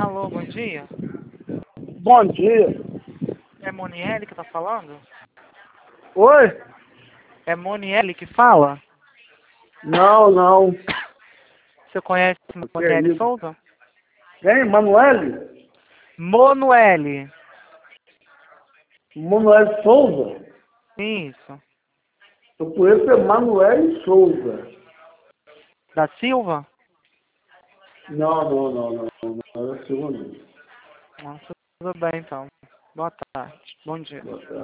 Alô, bom dia. Bom dia. É Moniele que tá falando? Oi? É Moniele que fala? Não, não. Você conhece O que é Moniele isso? Souza? Quem? Manuele? Monuele. Manuele Souza? Isso. Eu conheço é Manuele Souza. Da Silva? Não. Não é a sua, não. Nossa, tudo bem então. Boa tarde. Bom dia. Boa tarde.